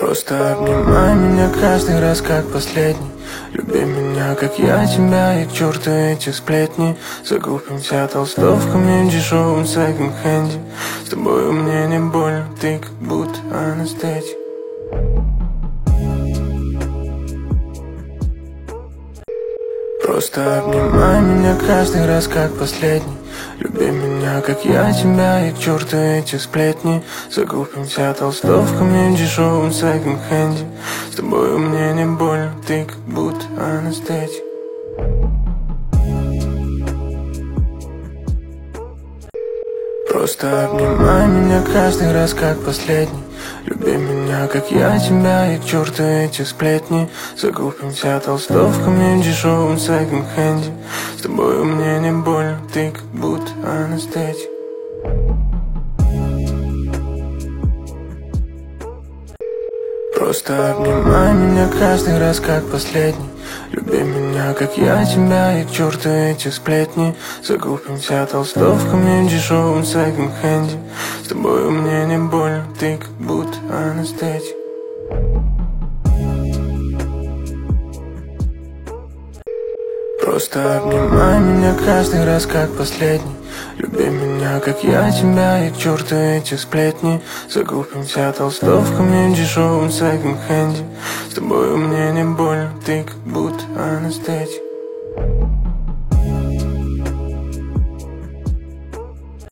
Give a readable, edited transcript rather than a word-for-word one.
Просто обнимай меня каждый раз как последний. Люби меня, как я тебя, и к черту эти сплетни. Закупимся толстовками в дешевом секонд-хенде. С тобой мне не больно, ты как будто анестетик. Просто обнимай меня каждый раз как последний. Люби меня, как я тебя, и к черту эти сплетни. Закупимся толстовками в дешевом секонд-хенде. С тобой мне не больно, ты как будто анестетик. Просто обнимай меня каждый раз как последний. Люби меня, как я тебя, и к черту эти сплетни. Закупимся толстовками в дешевом секонд-хенде. С тобой мне не больно, ты как будто анестетик. Просто обнимай меня каждый раз как последний. Люби меня, как я тебя, и к черту эти сплетни. Закупимся толстовками в дешевом секонд-хенде. С тобой мне не больно, ты как будто анестетик. Просто обнимай меня каждый раз как последний. Люби меня, как я тебя, и к черту эти сплетни. Закупимся толстовками в дешевом секонд-хенде. С тобой мне не больно, ты как будто анестетик. Просто обнимай меня каждый раз как последний. Люби меня, как я тебя, и к черту эти сплетни. Закупимся толстовками в дешевом секонд-хенде. С тобой мне не больно, ты как будто анестетик. Просто обнимай меня каждый раз как последний. Люби меня, как я тебя, и к черту эти сплетни. Закупимся толстовками в дешевом секонд-хенде. С тобой мне не больно, ты как будто анестетик.